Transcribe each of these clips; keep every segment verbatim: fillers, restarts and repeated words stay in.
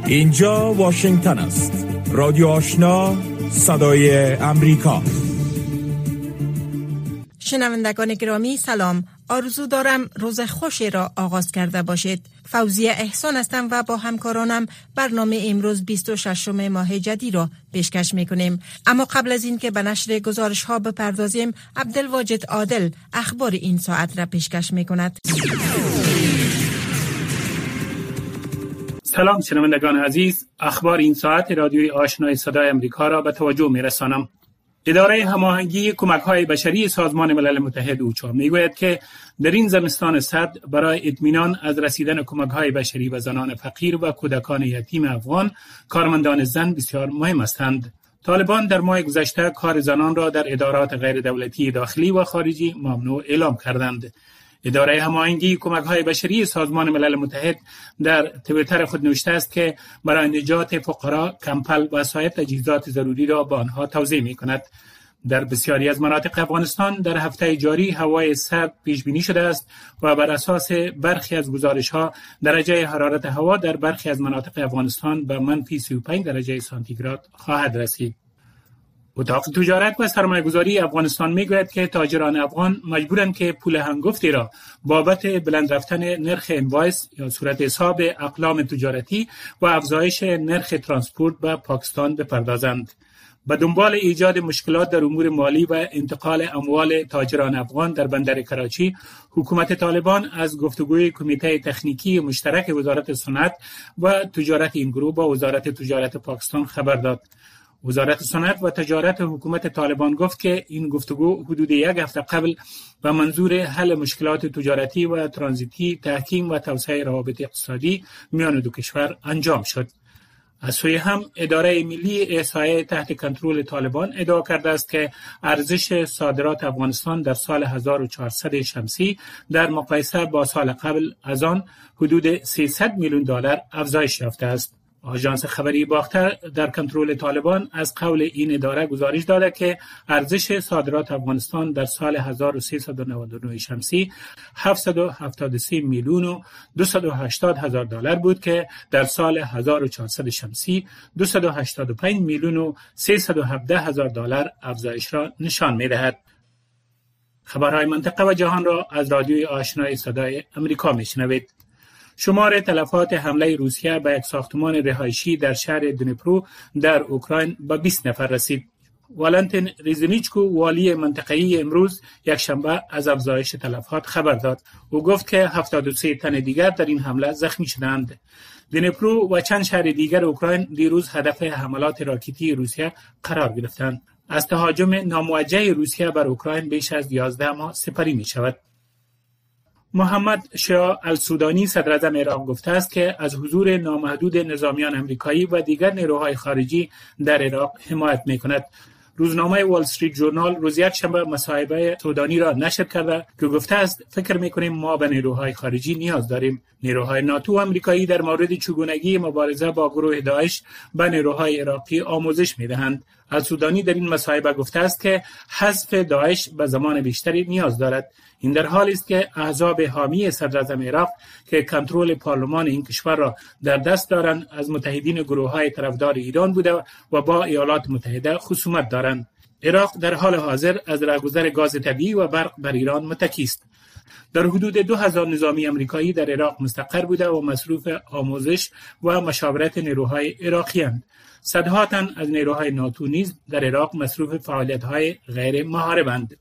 اینجا واشنگتن است. رادیو آشنا، صدای امریکا. شنوندگان گرامی سلام. آرزو دارم روز خوشی را آغاز کرده باشید. فوزیه احسان هستم و با همکارانم برنامه امروز بیست و ششم ماه جدی را پیشکش میکنیم. اما قبل از این که به نشر گزارش ها بپردازیم، عبدالواجد عادل اخبار این ساعت را پیشکش میکند. سلام شنوندگان عزیز، اخبار این ساعت رادیوی آشنای صدای امریکا را به توجه میرسانم. اداره هماهنگی کمک‌های بشری سازمان ملل متحد اوچا میگوید که در این زمستان سرد برای اطمینان از رسیدن کمک‌های بشری به زنان فقیر و کودکان یتیم افغان، کارمندان زن بسیار مهم هستند. طالبان در ماه گذشته کار زنان را در ادارات غیر دولتی داخلی و خارجی ممنوع اعلام کردند. اداره هماهنگی کمک‌های بشری سازمان ملل متحد در توییتر خود نوشته است که برای نجات فقرا کمپل و سایر تجهیزات ضروری را به آنها توزیع می‌کند. در بسیاری از مناطق افغانستان در هفته جاری هوای سرد پیش بینی شده است و بر اساس برخی از گزارش‌ها درجه حرارت هوا در برخی از مناطق افغانستان به منفی سی و پنج درجه سانتیگراد خواهد رسید. اتاق تجارت و سرمایه‌گذاری افغانستان میگوید که تاجران افغان مجبورند که پول هنگفتی را بابت بلند رفتن نرخ انوایس یا صورت حساب اقلام تجارتی و افزایش نرخ ترانسپورت به پاکستان بپردازند. به دنبال ایجاد مشکلات در امور مالی و انتقال اموال تاجران افغان در بندر کراچی، حکومت طالبان از گفتگوی کمیته تکنیکی مشترک وزارت صنعت و تجارت این گروه با وزارت تجارت پاکستان خبر داد. وزارت صنعت و تجارت حکومت طالبان گفت که این گفتگو حدود یک هفته قبل به منظور حل مشکلات تجارتی و ترانزیتی، تحکیم و توسعه روابط اقتصادی میان دو کشور انجام شد. از سوی هم اداره ملی احصایه تحت کنترل طالبان ادعا کرده است که ارزش صادرات افغانستان در سال هزار و چهارصد شمسی در مقایسه با سال قبل از آن حدود سیصد میلیون دلار افزایش یافته است. آژانس خبری باختر در کنترل طالبان از قول این اداره گزارش داده که ارزش صادرات افغانستان در سال هزار و سیصد و نود و نه شمسی هفتصد و هفتاد و سه میلیون و دویست و هشتاد هزار دلار بود که در سال هزار و چهارصد شمسی دویست و هشتاد و پنج میلیون و سیصد و هفده هزار دلار افزایش را نشان می‌دهد. خبرهای منطقه و جهان را از رادیوی آشنای صدای امریکا میشنوید. شمار تلفات حمله روسیه به یک ساختمان رهایشی در شهر دنیپرو در اوکراین به بیست نفر رسید. والنتین ریزنیچکو والی منطقه‌ای امروز یک شنبه از افزایش تلفات خبر داد. او گفت که هفتاد و سه تن دیگر در این حمله زخمی شدند. دنیپرو و چند شهر دیگر اوکراین دیروز هدف حملات راکتی روسیه قرار گرفتند. از تهاجم ناموجه روسیه بر اوکراین بیش از یازده ماه سپری می شود. محمد شیع السودانی صدر اعظم عراق گفته است که از حضور نامحدود نظامیان امریکایی و دیگر نیروهای خارجی در عراق حمایت می‌کند. روزنامه وال استریت ژورنال روز یکشنبه مصاحبه سودانی را نشر کرده که گفته است فکر می‌کنیم ما به نیروهای خارجی نیاز داریم. نیروهای ناتو و امریکایی در مورد چگونگی مبارزه با گروه داعش به نیروهای عراقی آموزش می‌دهند. السودانی در این مصاحبه گفته است که حذف داعش به زمان بیشتری نیاز دارد. این در حالی است که احزاب حامی صدر اعظم عراق که کنترل پارلمان این کشور را در دست دارند از متحدین گروه‌های طرفدار ایران بوده و با ایالات متحده خصومت دارند. عراق در حال حاضر از رهگذر گاز طبیعی و برق بر ایران متکی است. در حدود دو هزار نظامی امریکایی در عراق مستقر بوده و مصروف آموزش و مشاورت نیروهای عراقی‌اند. صدها تن از نیروهای ناتو نیز در عراق مصروف فعالیت‌های غیر محارب‌اند.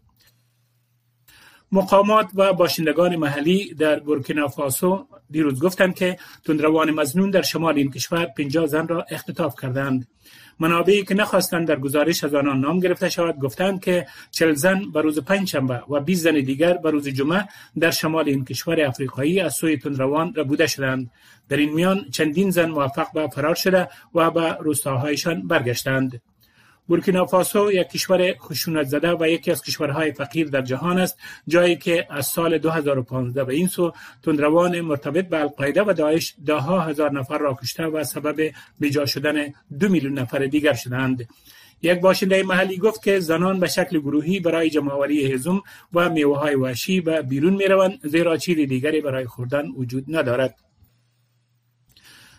مقامات و باشندگان محلی در بورکینافاسو دیروز گفتند که تندروان مظنون در شمال این کشور پنجاه زن را اختطاف کردند. منابعی که نخواستند در گزارش از آنان نام گرفته شود گفتند که چهل زن به روز پنجشنبه و بیست زن دیگر به روز جمعه در شمال این کشور افریقایی از سوی تندروان ربوده شدند. در این میان چندین زن موفق به فرار شده و به روستاهایشان برگشتند. بورکینافاسو یک کشور خشونت زده و یکی از کشورهای فقیر در جهان است، جایی که از سال دو هزار و پانزده به این سو تندروان مرتبط به القاعده و داعش ده ها هزار نفر را کشته و سبب بیجا شدن دو میلیون نفر دیگر شدند. یک باشنده محلی گفت که زنان به شکل گروهی برای جمع‌آوری هضم و میوه‌های وحشی به بیرون می‌روند، زیرا چیز دیگری برای خوردن وجود ندارد.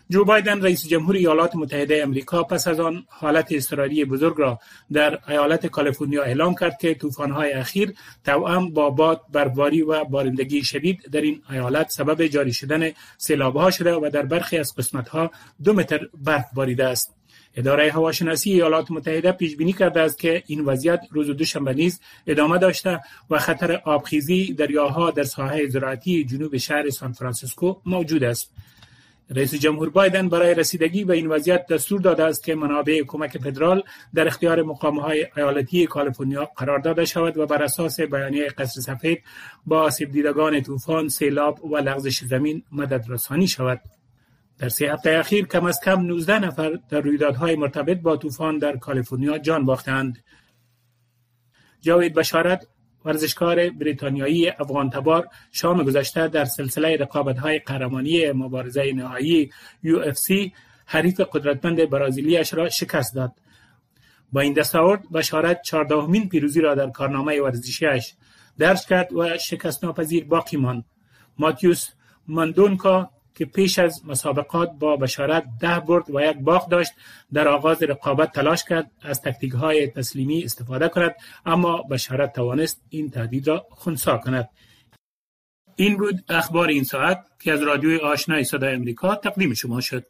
جو بایدن رئیس جمهور ایالات متحده آمریکا پس از آن حالت اضطراری بزرگ را در ایالت کالیفرنیا اعلام کرد که طوفان‌های اخیر توأم با باد، برفباری و بارندگی شدید در این ایالت سبب جاری شدن سیلاب‌ها شده و در برخی از قسمت‌ها دو متر برف باریده است. اداره هواشناسی ایالات متحده پیش بینی کرده است که این وضعیت روز دوشنبه نیز ادامه داشته و خطر آبخیزی دریاها در ساحه زراعتی جنوب شهر سان فرانسیسکو موجود است. رئیس جمهور بایدن برای رسیدگی به این وضعیت دستور داده است که منابع کمک فدرال در اختیار مقام‌های ایالتی کالیفرنیا قرار داده شود و بر اساس بیانیه قصر سفید با آسیب دیدگان طوفان، سیلاب و لغزش زمین مدد رسانی شود. در سه هفته اخیر کم از کم نوزده نفر در رویدادهای مرتبط با طوفان در کالیفرنیا جان باختند. جاوید بشارت، ورزشکار بریتانیایی افغان تبار، شام گذشته در سلسله رقابت‌های قهرمانی مبارزه نهایی یو اف سی حریف قدرتمند برازیلیش را شکست داد. با این دستاورد بشارت چهاردهمین پیروزی را در کارنامه ورزشیش درج کرد و شکست ناپذیر باقی ماند. ماتیوس ماندونکا که پیش از مسابقات با بشارت ده برد و یک باخت داشت، در آغاز رقابت تلاش کرد از تکتیک‌های تسلیمی استفاده کند، اما بشارت توانست این تهدید را خنثی کند. این بود اخبار این ساعت که از رادیوی آشنای صدای امریکا تقدیم شما شد.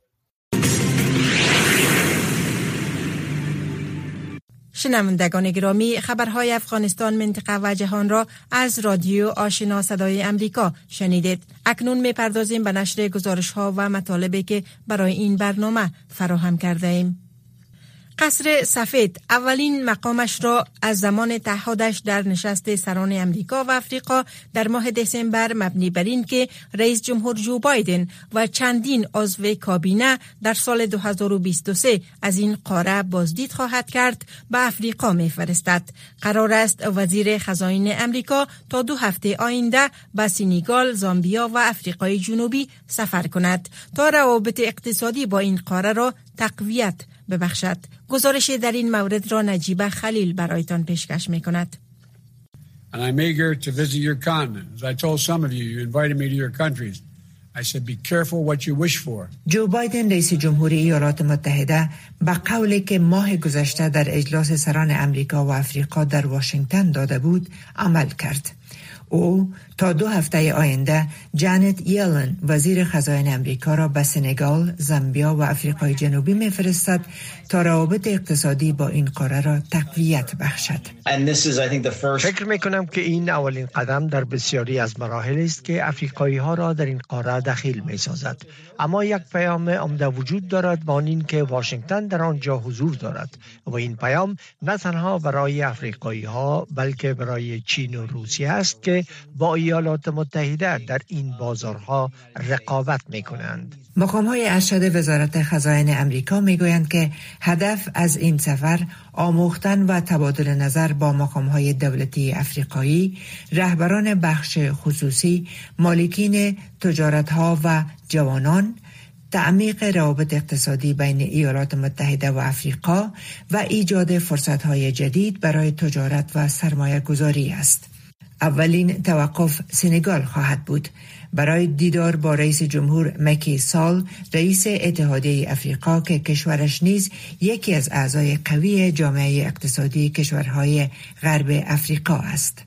شنوندگان گرامی، خبرهای افغانستان، منطقه و جهان را از رادیو آشنا صدای امریکا شنیدید. اکنون می‌پردازیم به نشر گزارش‌ها و مطالبی که برای این برنامه فراهم کرده ایم. قصر سفید اولین مقامش را از زمان تعهدش در نشست سران امریکا و افریقا در ماه دسامبر مبنی بر این که رئیس جمهور جو بایدن و چندین عضو کابینه در سال دو هزار و بیست و سه از این قاره بازدید خواهد کرد به افریقا می‌فرستد. قرار است وزیر خزائن امریکا تا دو هفته آینده به سنگال، زامبیا و افریقای جنوبی سفر کند تا روابط اقتصادی با این قاره را تقویت ببخشد. گزارش در این مورد را نجیب خلیل برایتان پیشکش می کند. And I'm eager to visit your continent. As I told some of you, you invited me to your countries. I said, be careful what you wish for. جو بایدن رئیس جمهوری ایالات متحده به قولی که ماه گذشته در اجلاس سران امریکا و افریقا در واشنگتن داده بود عمل کرد. او تا دو هفته آینده جانت یلن وزیر خزائن امریکا را به سنگال، زامبیا و افریقای جنوبی می‌فرستد تا روابط اقتصادی با این قاره را تقویت بخشد. فکر می‌کنم که این اولین قدم در بسیاری از مراحل است که افریقایی‌ها را در این قاره دخیل می‌سازد. اما یک پیام عمده وجود دارد با این که واشنگتن در آنجا حضور دارد و این پیام نه تنها برای افریقایی‌ها بلکه برای چین و روسیه است که با ایالات متحده در این بازارها رقابت می‌کنند. مقام‌های ارشد وزارت خزائن امریکا می‌گویند که هدف از این سفر آموختن و تبادل نظر با مقام‌های دولتی افریقایی، رهبران بخش خصوصی، مالکین تجارت‌ها و جوانان، تعمیق روابط اقتصادی بین ایالات متحده و افریقا و ایجاد فرصت‌های جدید برای تجارت و سرمایه گذاری است. اولین توقف سنگال خواهد بود. برای دیدار با رئیس جمهور مکی سال، رئیس اتحادیه افریقا که کشورش نیز یکی از اعضای قوی جامعه اقتصادی کشورهای غرب افریقا است.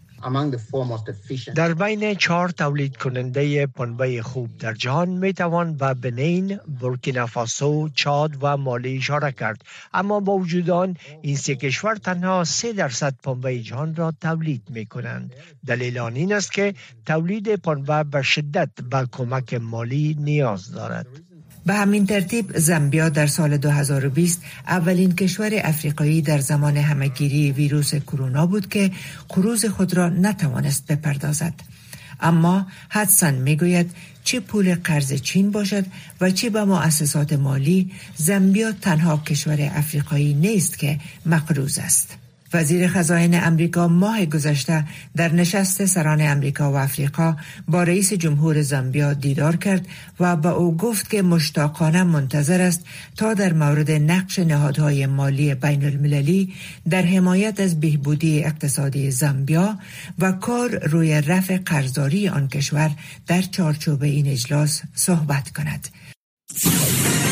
در بین چهار تولید کننده پنبه خوب در جهان می توان به بنین، بورکینافاسو، چاد و مالی اشاره کرد. اما با وجود آن این سه کشور تنها سه درصد پنبه جهان را تولید می کنند. دلیل آن این است که تولید پنبه به شدت به کمک مالی نیاز دارد. به همین ترتیب زامبیا در سال دو هزار و بیست اولین کشور افریقایی در زمان همهگیری ویروس کرونا بود که قروض خود را نتوانست بپردازد. اما هدسن میگوید چه پول قرض چین باشد و چه به مؤسسات مالی، زامبیا تنها کشور افریقایی نیست که مقروض است. وزیر خزائن امریکا ماه گذشته در نشست سران امریکا و افریقا با رئیس جمهور زامبیا دیدار کرد و با او گفت که مشتاقانه منتظر است تا در مورد نقش نهادهای مالی بین المللی در حمایت از بهبودی اقتصادی زامبیا و کار روی رفع قرضداری آن کشور در چارچوب این اجلاس صحبت کند.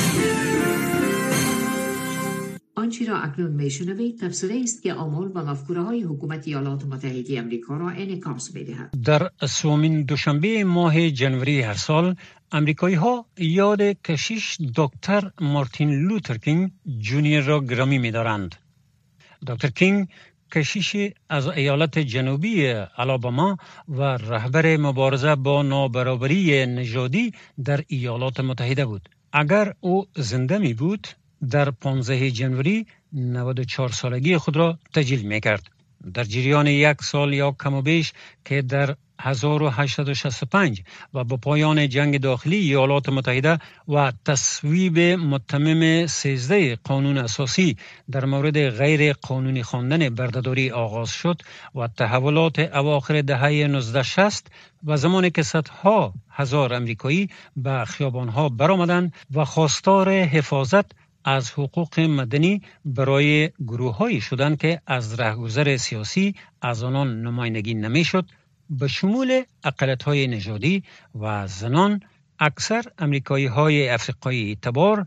آنچه را اکنون میشنوید تفسیری است که آمال و مفکوره‌های حکومت ایالات متحده آمریکا را انعکاس می‌دهد. در سومین دوشنبه ماه جنوری هر سال امریکایی‌ها یاد کشیش دکتر مارتین لوتر کینگ جونیور را گرامی می‌دارند. دکتر کینگ کشیش از ایالت جنوبی آلاباما و رهبر مبارزه با نابرابری نژادی در ایالات متحده بود. اگر او زنده می بود در پانزده جنوری نود و چهار سالگی خود را تجلیل می کرد. در جریان یک سال یا کم و بیش که در هزار و هشتصد و شصت و پنج و با پایان جنگ داخلی ایالات متحده و تصویب متمم سیزده قانون اساسی در مورد غیر قانونی خواندن بردهداری آغاز شد و تحولات اواخر دهه نوزده شصت و زمانی که صدها هزار امریکایی به خیابانها برآمدند و خواستار حفاظت از حقوق مدنی برای گروه‌هایی شدند که از رهگذر سیاسی از آنان نمایندگی نمی‌شد، به شمول اقلیت‌های نژادی و زنان، اکثر امریکایی‌های افریقایی تبار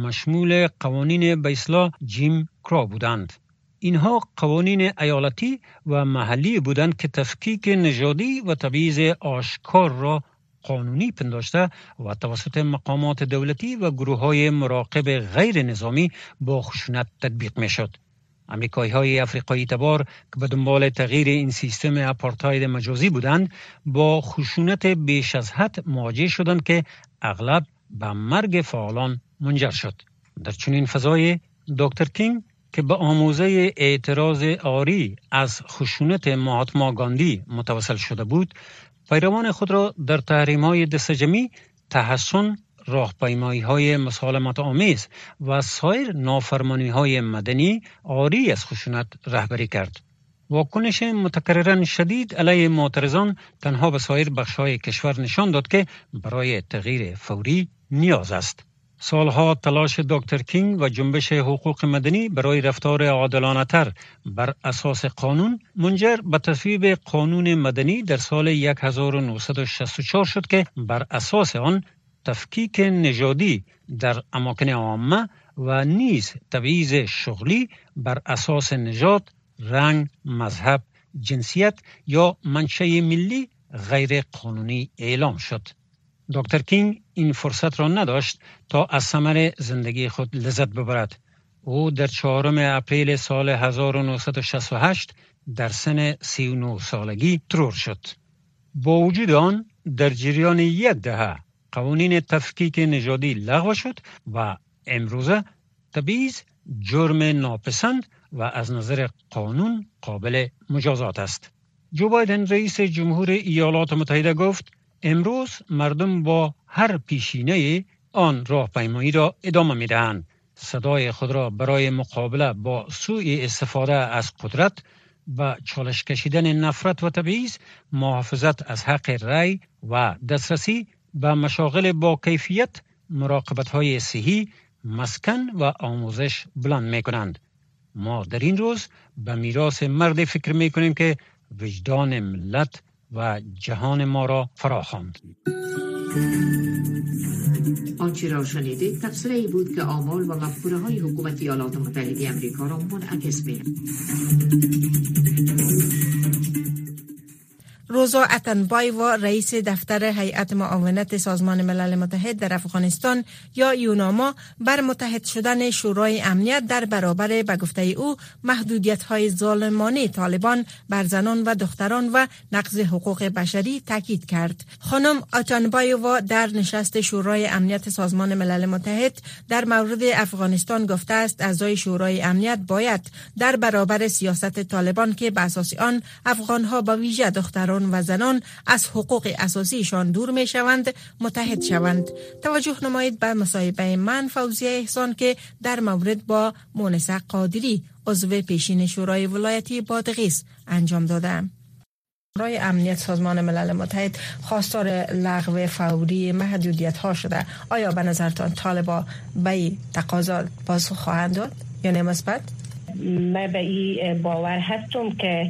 مشمول قوانین به اصطلاح جیم کرو بودند. اینها قوانین ایالتی و محلی بودند که تفکیک نژادی و تبعیض آشکار را قانونی پنداشته و توسط مقامات دولتی و گروه‌های مراقب غیر نظامی با خشونت تطبیق می‌شد. امریکایی‌های افریقایی تبار که به دنبال تغییر این سیستم آپارتاید مجازی بودند با خشونت بیش از حد مواجه شدند که اغلب به مرگ فعالان منجر شد. در چنین فضای دکتر کینگ که به آموزه اعتراض آری از خشونت مهاتما گاندی متوسل شده بود، پیروان خود را در تحریم‌های دستجمعی، تحصن، راهپیمایی‌های مسالمت آمیز و سایر نافرمانی‌های مدنی عاری از خشونت رهبری کرد. واکنش متکرراً شدید علیه معترضان تنها به سایر بخش‌های کشور نشان داد که برای تغییر فوری نیاز است. سالها تلاش دکتر کینگ و جنبش حقوق مدنی برای رفتار عادلانه‌تر بر اساس قانون منجر به تصویب قانون مدنی در سال هزار و نهصد و شصت و چهار شد که بر اساس آن تفکیک نژادی در اماکن عامه و نیز تبعیض شغلی بر اساس نژاد، رنگ، مذهب، جنسیت یا منشأ ملی غیر قانونی اعلام شد. دکتر کینگ این فرصت را نداشت تا از ثمر زندگی خود لذت ببرد. او در چهارم اپریل سال هزار و نهصد و شصت و هشت در سن سی و نه سالگی ترور شد. با وجود آن در جریان یک دهه قوانین تفکیک نژادی لغو شد و امروزه تبعیض جرم ناپسند و از نظر قانون قابل مجازات است. جو بایدن رئیس جمهور ایالات متحده گفت امروز مردم با هر پیشینه آن راهپیمایی را ادامه می‌دهند. صدای خود را برای مقابله با سوء استفاده از قدرت و چالش کشیدن نفرت و تبعیض، محافظت از حق رأی و دسترسی به مشاغل با کیفیت، مراقبت‌های صحی، مسکن و آموزش بلند می‌کنند. ما در این روز به میراث مرد فکر می‌کنیم که وجدان ملت و جهان ما را فرا خواند. آنچه را شنیدید تفسیری بود که آمال و مفکوره‌های حکومت ایالات متحده آمریکا را منعکس می‌کند. روزا اتنبایوا رئیس دفتر هیئت معاونت سازمان ملل متحد در افغانستان یا یوناما بر متحد شدن شورای امنیت در برابر به گفته او محدودیت‌های ظالمانه طالبان بر زنان و دختران و نقض حقوق بشری تاکید کرد. خانم اتنبایوا در نشست شورای امنیت سازمان ملل متحد در مورد افغانستان گفته است اعضای شورای امنیت باید در برابر سیاست طالبان که به اساس آن افغان‌ها با ویژه دختران و زنان از حقوق اساسیشان دور می شوند متحد شوند. توجه نمایید به مصاحبه من فوزیه احسان که در مورد با مونس قادری عضو پیشین شورای ولایتی بادغیس انجام دادم. شورای امنیت سازمان ملل متحد خواستار لغو فوری محدودیت ها شده. آیا به نظرتان طالبان به این تقاضا پاسخ خواهند داد یا نه مثبت؟ من به این باور هستم که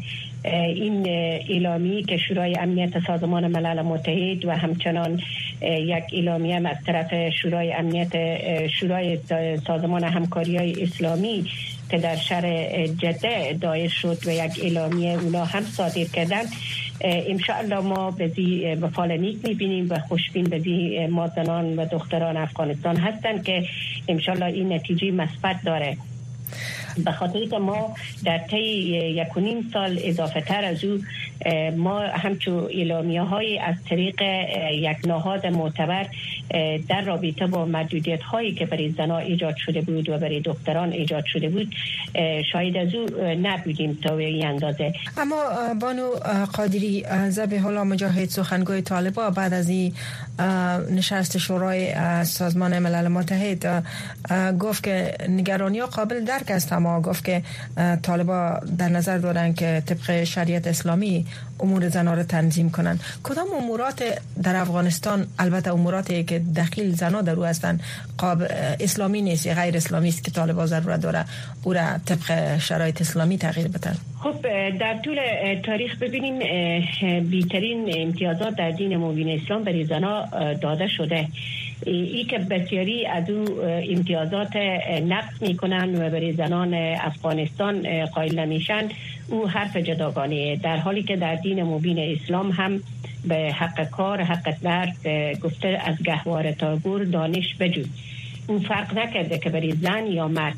این اعلامیه که شورای امنیت سازمان ملل متحد و همچنان یک اعلامیه از طرف شورای امنیت شورای سازمان همکاری‌های اسلامی که در شهر جده دایر شد و یک اعلامیه اونا هم صادر کردن، انشاءالله ما بزی بفالنیک میبینیم و خوشبین بزی ما زنان و دختران افغانستان هستن که انشاءالله این نتیجه مثبت داره. به خاطر که ما در طی یک و نیم سال اضافه تر از او ما همچون اعلامیه های از طریق یک نهاد معتبر در رابطه با محدودیت هایی که برای زنان ایجاد شده بود و برای دختران ایجاد شده بود شاید از او نبودیم تا این اندازه. اما بانو قادری، ذبیح الله مجاهد سخنگوی طالبان بعد از این نشست شورای سازمان ملل متحد گفت که نگرانی ها قابل درک است، اما گفت که طالبان در نظر دارن که طبق شریعت اسلامی امور زنان را تنظیم کنن. کدام امورات در افغانستان، البته اموراتی که دخیل زنان در او هستند، قابل اسلامی نیست، غیر اسلامی است که طالبان ضرورت داره او را طبق شرایط اسلامی تغییر بدن؟ خب در طول تاریخ ببینیم بیترین امتیازات در دین مبین اسلام برای زنان داده شده. ای که بسیاری از او امتیازات نقص میکنن و برای زنان افغانستان قائل نمیشن، او حرف جداگانه، در حالی که در دین مبین اسلام هم به حق کار، حق درس گفته از گهواره تا گور دانش بجو. او فرق نکرده که برای زن یا مرد.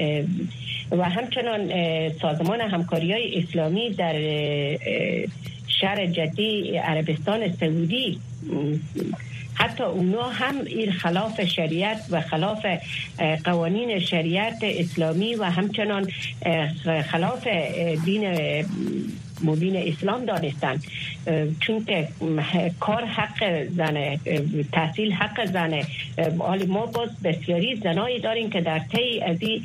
و همچنان سازمان همکاری‌های اسلامی در شهر جده عربستان سعودی حتی اونا هم این خلاف شریعت و خلاف قوانین شریعت اسلامی و همچنان خلاف دین مبین اسلام دانستن، چون که کار حق زنه، تحصیل حق زنه. حالی ما باز بسیاری زنایی داریم که در طی از این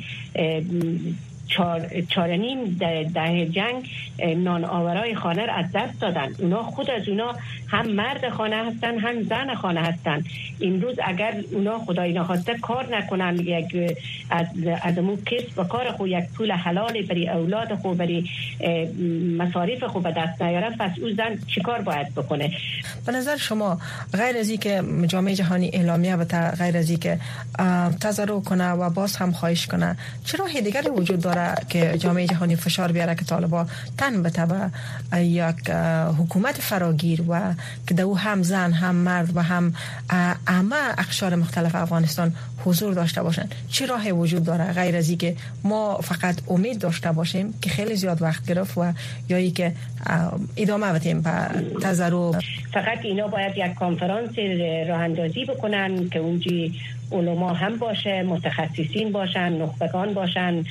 چار چارنیم ده جنگ نان آورای خانه را از دست دادن. اونا خود از اونا هم مرد خانه هستن هم زن خانه هستن. امروز اگر اونا خدای نخواسته کار نکنن، یک از از مو کسب و کار خود یک پول حلال برای اولاد خود، برای مصارف خود به دست نیارن، پس او زن چیکار باید بکنه؟ به نظر شما غیر از اینکه جامعه جهانی اعلامیه و غیر از اینکه تظاهر کنه و باز هم خواهش کنه، چه راه دیگری وجود داره که جامعه جهانی فشار بیاره که طالبان تن به تبع یک حکومت فراگیر و که دو هم زن هم مرد و هم همه اقشار مختلف افغانستان حضور داشته باشن؟ چه راه وجود داره غیر از اینکه ما فقط امید داشته باشیم که خیلی زیاد وقت گرفت و یا ای که ادامه بدیم به تظاهر؟ فقط اینا باید یک کنفرانس راه اندازی بکنن که اونجی علما هم باشه، متخصصین باشن، نخبگان باشن،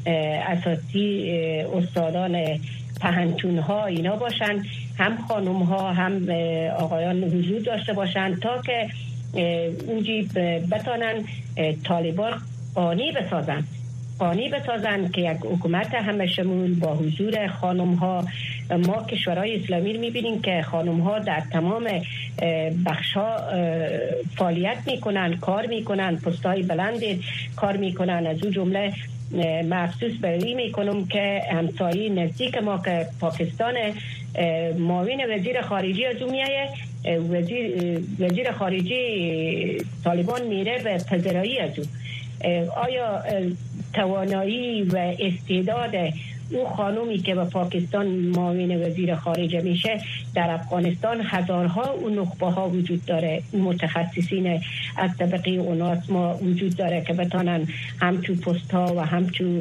اساسی استادان پهنتون ها اینا باشن، هم خانم ها هم آقایان حضور داشته باشن تا که اونجی بتانن طالبان قانع بسازن قانع بسازن که یک حکومت همه شمول با حضور خانم ها. ما کشورهای اسلامی رو میبینیم که خانم ها در تمام بخش ها فعالیت میکنن، کار میکنن، پستهای بلند کار میکنن. از اون جمله مخصوص برای میکنم که همسایه نزدیک ما که پاکستان، معاون وزیر خارجی از اون میایه، وزیر, وزیر خارجی طالبان میره به پذیرایی از اون. آیا توانایی و استعداد او خانومی که به پاکستان معاون وزیر خارجه میشه در افغانستان هزارها و نخبه ها وجود داره، متخصصین از طبقه اوناس ما وجود داره که بتانن هم تو پست ها و هم تو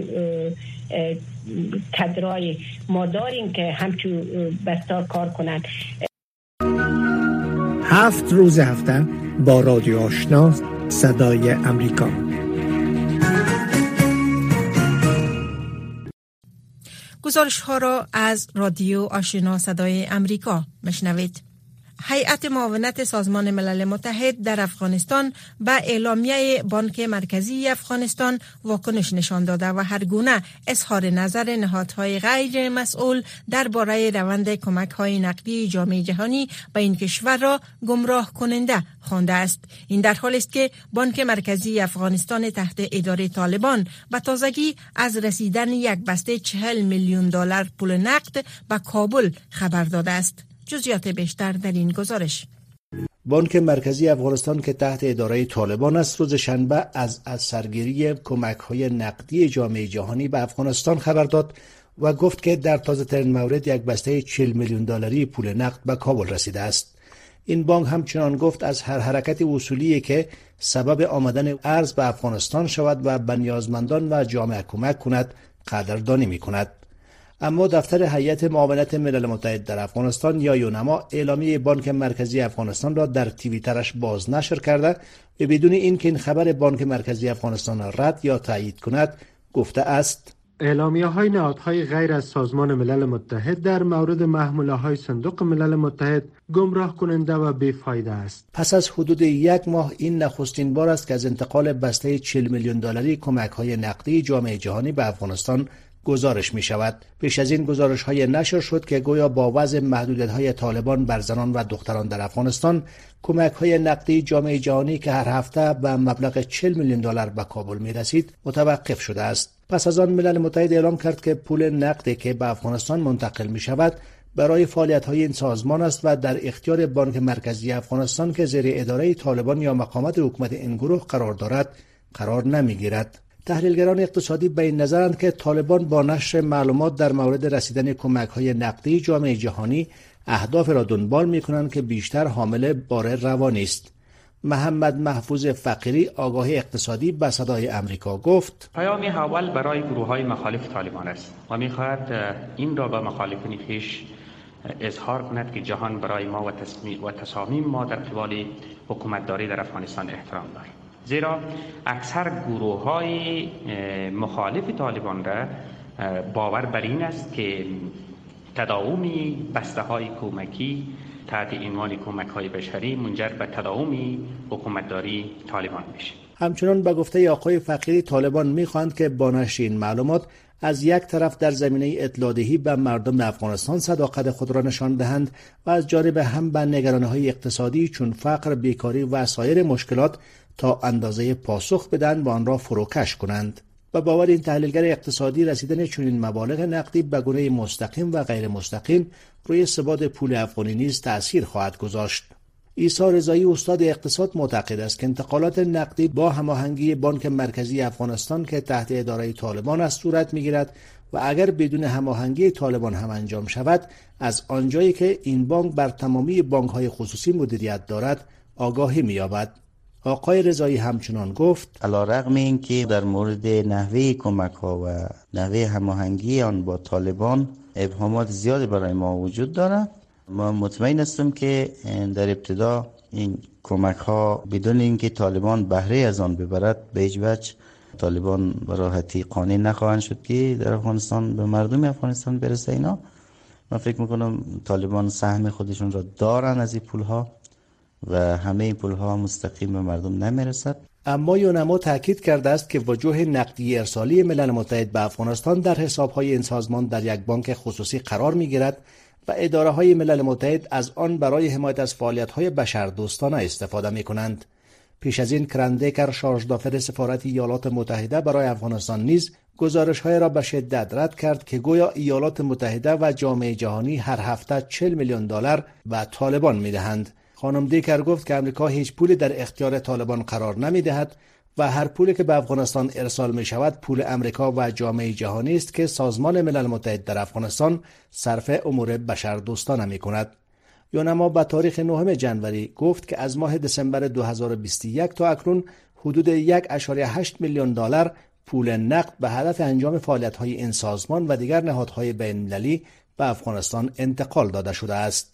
کادرای ما داریم که هم تو بستا کار کنن. هفت روز هفته با رادیو آشنا صدای امریکا. گزارش ها را از رادیو آشنا صدای امریکا مشنوید. هیئت معاونت سازمان ملل متحد در افغانستان به اعلامیه بانک مرکزی افغانستان واکنش نشان داده و هر گونه اظهار نظر نهادهای غیر مسئول درباره روند کمک‌های نقدی جامعه جهانی به این کشور را گمراه کننده خوانده است. این در حالی است که بانک مرکزی افغانستان تحت اداره طالبان به تازگی از رسیدن یک بسته چهل میلیون دلار پول نقد به کابل خبر داده است. جزئیات بیشتر در این گزارش. بانک مرکزی افغانستان که تحت اداره طالبان است روز شنبه از از سرگیری کمک‌های نقدی جامعه جهانی به افغانستان خبر داد و گفت که در تازه ترین مورد یک بسته چهل میلیون دلاری پول نقد به کابل رسیده است. این بانک همچنان گفت از هر حرکت اصولی که سبب آمدن ارز به افغانستان شود و به نیازمندان و جامعه کمک کند قدردانی می‌کند. اما دفتر هیئت معاونت ملل متحد در افغانستان یا یونما اعلامیه بانک مرکزی افغانستان را در توییترش باز نشر کرده و بدون اینکه این خبر بانک مرکزی افغانستان را رد یا تایید کند گفته است: اعلامیه های نهادهای غیر از سازمان ملل متحد در مورد محموله های صندوق ملل متحد گمراه کننده و بیفایده است. پس از حدود یک ماه این نخستین بار است که از انتقال بسته چهل میلیون دلاری کمک های نقدی جامعه جهانی به افغانستان گزارش می شود. پیش از این گزارش های نشر شد که گویا با وضع محدودیت های طالبان بر زنان و دختران در افغانستان کمک های نقدی جامعه جهانی که هر هفته به مبلغ چهل میلیون دلار به کابل می رسید متوقف شده است. پس از آن ملل متحد اعلام کرد که پول نقدی که به افغانستان منتقل می شود برای فعالیت های این سازمان است و در اختیار بانک مرکزی افغانستان که زیر اداره طالبان یا مقامات حکومت این گروه قرار دارد قرار نمی گیرد. تحلیلگران اقتصادی به این نظرند که طالبان با نشر معلومات در مورد رسیدن کمک‌های نقدی جامعه جهانی اهداف را دنبال می‌کنند که بیشتر حامل بار روانی است. محمد محفوظ فقیری آگاه اقتصادی به صدای امریکا گفت: پیام اول برای گروه‌های مخالف طالبان است و می‌خواهد این را به مخالفین خویش اظهار کند که جهان برای ما و تصامیم ما در قبال حکومتداری در افغانستان احترام دارد. زیرا اکثر گروه‌های مخالف طالبان را باور بر این است که تداوم بسته‌های کمکی تحت عنوان کمک‌های بشری منجر به تداوم حکومتداری طالبان میشه. همچنان به گفته آقای فقیری طالبان می‌خواهند که با نشر این معلومات از یک طرف در زمینه اطلاع‌دهی به مردم افغانستان صداقت خود را نشان دهند و از جانب هم به نگرانی‌های اقتصادی چون فقر، بیکاری و سایر مشکلات تا اندازه پاسخ بدن و آن را فروکش کنند. و باور این تحلیلگر اقتصادی رسیدن چنین مبالغ نقدی به گونه مستقیم و غیر مستقیم روی ثبات پول افغانی نیز تأثیر خواهد گذاشت. عیسی رضایی استاد اقتصاد معتقد است که انتقالات نقدی با هماهنگی بانک مرکزی افغانستان که تحت اداره طالبان است صورت می‌گیرد و اگر بدون هماهنگی طالبان هم انجام شود از آنجایی که این بانک بر تمامی بانک‌های خصوصی مدیریت دارد آگاهی می‌یابد. آقای رضایی همچنان گفت: علی‌رغم اینکه در مورد نحوه کمک‌ها و نحوه هماهنگی آن با طالبان ابهامات زیادی برای ما وجود دارد، ما مطمئن هستیم که در ابتدا این کمک‌ها بدون اینکه طالبان بهره از آن ببرد به هیچ وجه طالبان به راحتی قانع نخواهند شد که در افغانستان به مردم افغانستان برسه. اینا من فکر میکنم طالبان سهم خودشون را دارن از این پول‌ها و همه این پول‌ها مستقیم به مردم نمیرسد. اما یونما تاکید کرده است که وجوه نقدی ارسالی ملل متحد به افغانستان در حساب‌های این سازمان در یک بانک خصوصی قرار می‌گیرد و اداره‌های ملل متحد از آن برای حمایت از فعالیت‌های بشردوستانه استفاده می‌کنند. پیش از این کرندیکر شارژ دافر سفارت ایالات متحده برای افغانستان نیز گزارش‌های را به شدت رد کرد که گویا ایالات متحده و جامعه جهانی هر هفته چهل میلیون دلار به طالبان می‌دهند. خانم دیکر گفت که امریکا هیچ پولی در اختیار طالبان قرار نمی‌دهد و هر پولی که به افغانستان ارسال می شود پول امریکا و جامعه جهانی است که سازمان ملل متحد در افغانستان صرف امور بشردوستانه می کند. یونما به تاریخ نهم جنوری گفت که از ماه دسامبر دو هزار و بیست و یک تا اکنون حدود یک و هشت میلیون دلار پول نقد به هدف انجام فعالیت‌های این سازمان و دیگر نهادهای بین‌المللی به افغانستان انتقال داده شده است.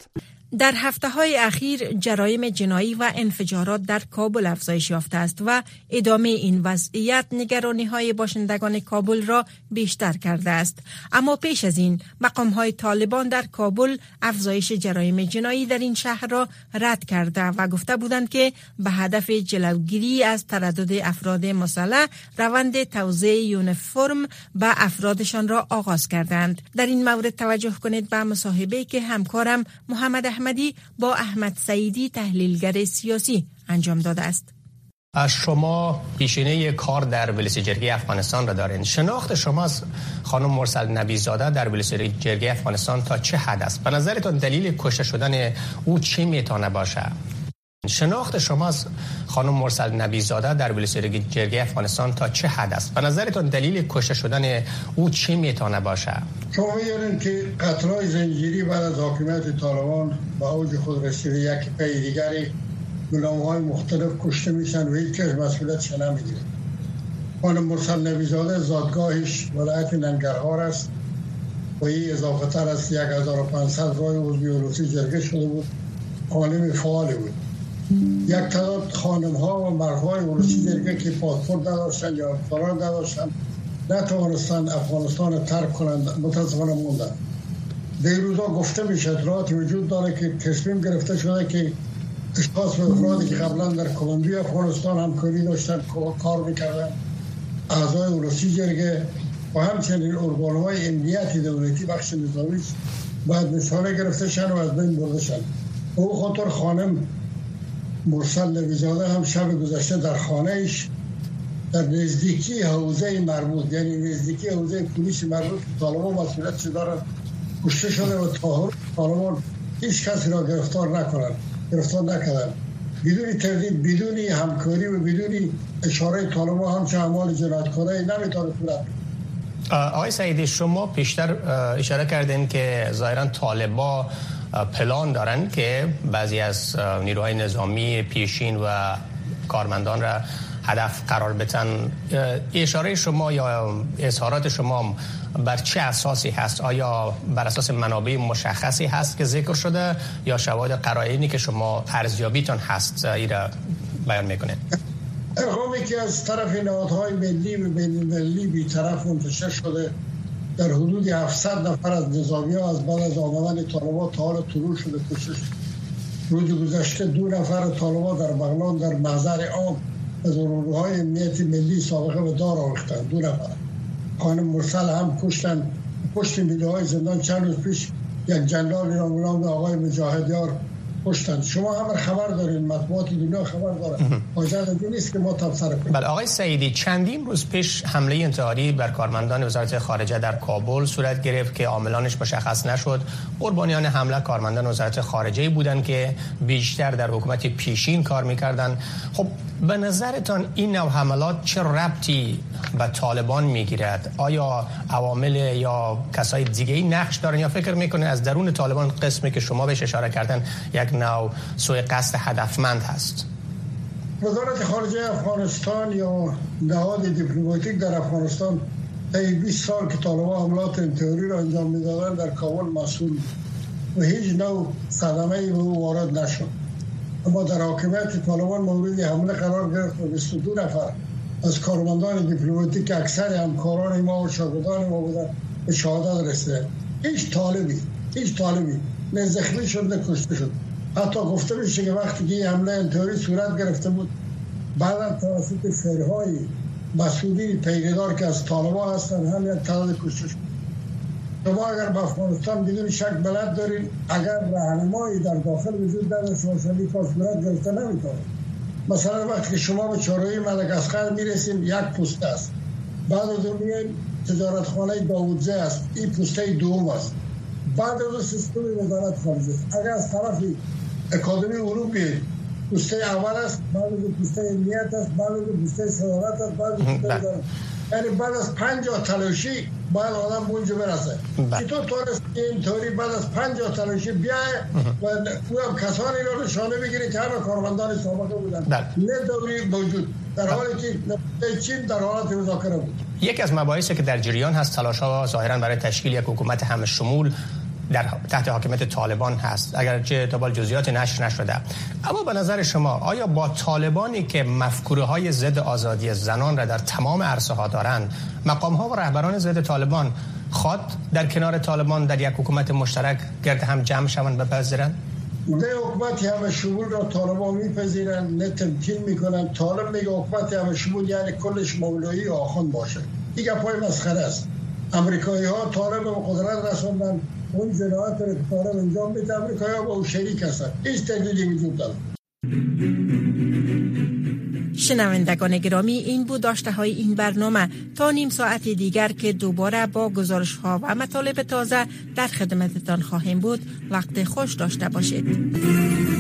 در هفته‌های اخیر جرایم جنایی و انفجارات در کابل افزایش یافته است و ادامه این وضعیت نگرانی‌های باشندگان کابل را بیشتر کرده است. اما پیش از این مقام‌های طالبان در کابل افزایش جرایم جنایی در این شهر را رد کرده و گفته بودند که به هدف جلوگیری از تردد افراد مسلح روند توزیع یونیفرم به افرادشان را آغاز کردند. در این مورد توجه کنید به مصاحبه‌ای که همکارم محمد احمدی با احمد سعیدی تحلیلگر سیاسی انجام داده است. از شما پیشینه کار در ولسیجرگی افغانستان را دارین. شناخت شما از خانم مرسل نبی‌زاده در ولسیجرگی افغانستان تا چه حد است؟ به نظرتون دلیل کشته شدن او چی میتونه باشه؟ شناخت شما از خانم مرسل نبی‌زاده در ولسیجرگی افغانستان تا چه حد است؟ به نظرتون دلیل کشته شدن او چی میتونه باشه؟ شما می‌دونید که قتل‌های زنجیری بعد از حاکمیت طالبان به اوج خود رسیده، یکی پی دیگری به نام‌های مختلف کشته میشن و هیچ کس مسئولیتش نمیگیره. خانم مرسل نبی‌زاده زادگاهش ولایت ننگرهار است و این اضافه تر از یک هزار و پانصد رای عضوی ولسیجرگی شده بود. عالم فعال بود. یک تعداد خانم ها و مردهای ولسیجرگی که پاسپورت نداشتن یا فرار نداشتن نتوانستن افغانستان ترک کنند، متاسفانه موندن. دیروزا گفته میشه اطلاعات وجود داره که تصمیم گرفته شده که اشخاص و افرادی که قبلا در کلمبیا افغانستان همکاری داشتن کار میکردن، اعضای ولسیجرگی و همچنین ارگان‌های امنیتی دولتی بخش نظامی باید نشانه گرفته شن و از بین برده شن. او خاطر خانم مرسل نبی‌زاده هم شب گذشته در خانهش در نزدیکی حوزه مربوط، یعنی نزدیکی حوزه پلیس مربوط که طالبان مسئولیتش دارن، کشته شده و تا طالبان هیچ کسی را گرفتار نکنند، گرفتار نکردن. بدون تردید، بدون همکاری و بدون اشاره طالبان همچه اعمال جنایتکارانه نمیتونه صورت. آقای سعیدی، شما پیشتر اشاره کردین که ظاهرا طالبان پلان دارن که بعضی از نیروهای نظامی پیشین و کارمندان را هدف قرار بدن. اشاره شما یا اظهارات شما بر چه اساسی هست؟ آیا بر اساس منابع مشخصی هست که ذکر شده یا شواهد قرائنی که شما ارزیابیتون هست ایرا بیان میکنه؟ ارقامی که از طرف نهادهای ملی و بین‌المللی بی‌طرف منتشر شده در حدود هفتصد نفر از نظامی‌ها از بعد از آمدن طالبان تا حال طلوع شده کشته شد. روز گذشته دو نفر طالبان در بغلان در محضر عام از نیروهای امنیت ملی سابقه به دار آوردند. دو نفر. خانم مرسل هم کشتن. پشت میله‌های زندان چند روز پیش یک جنرال نام آقای مجاهدیار کشتن. شما هم خبر دارین، مطبوعات دنیا خبر دارن. حاجت نیست که ما تبصره کنیم. بله آقای سعیدی، چندین روز پیش حمله انتحاری بر کارمندان وزارت خارجه در کابل صورت گرفت که عاملانش مشخص نشد. قربانیان حمله کارمندان وزارت خارجه بودند که بیشتر در حکومت پیشین کار می‌کردند. خب به نظرتان این نوع حملات چه ربطی به طالبان میگیرد؟ آیا عوامل یا کسای دیگه‌ای نقش دارن یا فکر میکنه از درون طالبان قسمی که شما بهش اشاره کردن یک نوع سوء قصد هدفمند هست؟ وزارت خارجه افغانستان یا نهاد دیپلماتیک در افغانستان طی بیست سال که طالبان حملات انتحاری را انجام میدادن در کابل مسئول و هیچ نوع صدمه‌ای به او وارد نشد. اما در حاکمیت طالبان مورد حمله قرار گرفت و بیست و دو نفر از کارمندان دیپلماتیک اکثر همکاران ما و شاگردان ما بودن به شهادت رسیدند. هیچ طالبی هیچ طالبی نه زخمی شد نه کشته شد. حتی گفته میشه که وقتی که این حمله انتحاری صورت گرفته بود بعدا توسط فرهای مسئولین پیگیردار که از طالبان هستن هم یک تعداد کشته شد. شما اگر به افغانستان بدون شک بلد دارین اگر راهنمایی در داخل وجود نداشته باشه این کار صورت گرفته نمیتونه. مثلا وقتی که شما به چهارراهی مدغشقر میرسین یک پوسته است، بعد از اون میاین تجارتخانه داوودزه است، این پوسته دوم است، بعد از سیستم وزارت خارجه است. اگر از طرف اکادمی علوم بیاین پوسته اول است، بعد از پوسته امنیت است، بعد از پوسته صدارت است، بعد از پوسته وزارت، یعنی بعد از پنجاه تلاشی باید آدم به اونجا برسه. چطور تونست اینطوری بعد از پنجاه تلاشی بیای و او هم کسانی را نشانه بگیری که همه کارمندان سابقه بودن نه دوری موجود در حالی که چین در حالت مذاکره بود. یکی از مباحثی که در جریان هست تلاش‌ها ظاهراً برای تشکیل یک حکومت همه شمول در تحت حاکمیت طالبان هست، اگرچه تا به جزئیات نشر نشده. اما به نظر شما آیا با طالبانی که مفکوره های ضد آزادی زنان را در تمام عرصه ها دارند، مقام ها و رهبران ضد طالبان خود در کنار طالبان در یک حکومت مشترک گرد هم جمع شوند بپذیرند؟ نه حکومتی همه شمول را طالبان میپذیرند، نه تمکین میکنند. طالب میگه حکومتی همه شمول یعنی کلش مولایی و آخوند باشه. دیگه پای مسخره است. امریکایی ها طالب به قدرت رسوندن، اون جنایات را که طالب انجام میده امریکایی ها با او شریک هستند. هیچ تردیدی وجود ندارد. شنوندگان گرامی، این بود داشته های این برنامه. تا نیم ساعت دیگر که دوباره با گزارش ها و مطالب تازه در خدمتتان خواهیم بود. وقت خوش داشته باشید.